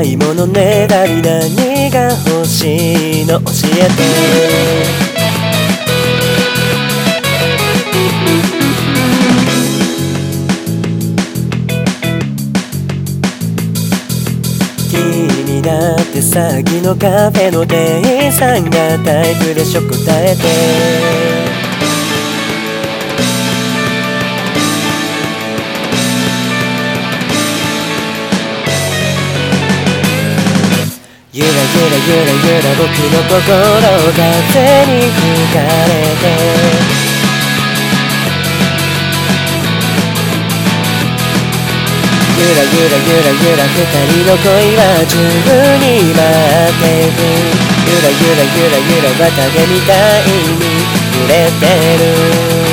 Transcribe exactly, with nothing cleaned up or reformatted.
買い物ねだり何が欲しいの教えて。気になって先のカフェの店員さんがタイプでしょ答えて。ゆらゆらゆらゆら僕の心風に吹かれて。ゆらゆらゆらゆら二人の恋は十分に待っていく。ゆらゆらゆらゆら綿毛みたいに揺れてる。